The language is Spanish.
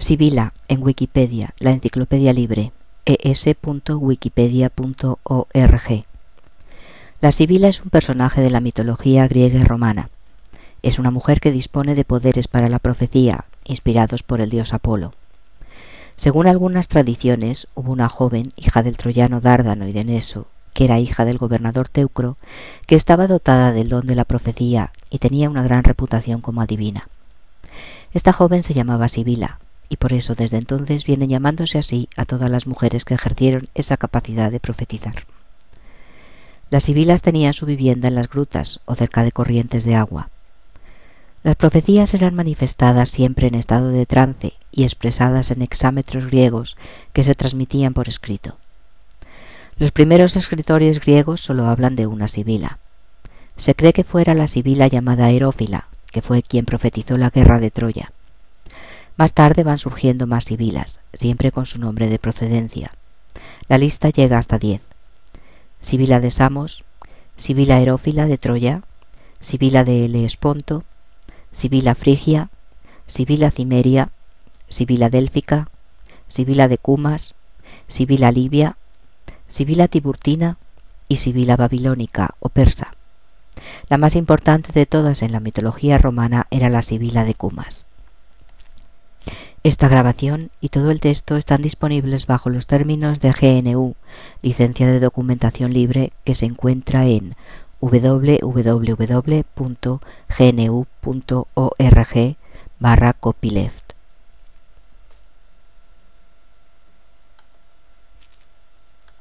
Sibila en Wikipedia, la enciclopedia libre, es.wikipedia.org. La Sibila es un personaje de la mitología griega y romana. Es una mujer que dispone de poderes para la profecía, inspirados por el dios Apolo. Según algunas tradiciones, hubo una joven, hija del troyano Dárdano y de Neso, que era hija del gobernador Teucro, que estaba dotada del don de la profecía y tenía una gran reputación como adivina. Esta joven se llamaba Sibila, y por eso desde entonces vienen llamándose así a todas las mujeres que ejercieron esa capacidad de profetizar. Las sibilas tenían su vivienda en las grutas o cerca de corrientes de agua. Las profecías eran manifestadas siempre en estado de trance y expresadas en hexámetros griegos que se transmitían por escrito. Los primeros escritores griegos solo hablan de una sibila. Se cree que fuera la sibila llamada Erófila, que fue quien profetizó la guerra de Troya. Más tarde van surgiendo más sibilas, siempre con su nombre de procedencia. La lista llega hasta 10. Sibila de Samos, Sibila Erófila de Troya, Sibila de Helesponto, Sibila Frigia, Sibila Cimeria, Sibila Délfica, Sibila de Cumas, Sibila Libia, Sibila Tiburtina y Sibila Babilónica o persa. La más importante de todas en la mitología romana era la Sibila de Cumas. Esta grabación y todo el texto están disponibles bajo los términos de GNU, licencia de documentación libre, que se encuentra en www.gnu.org/copyleft.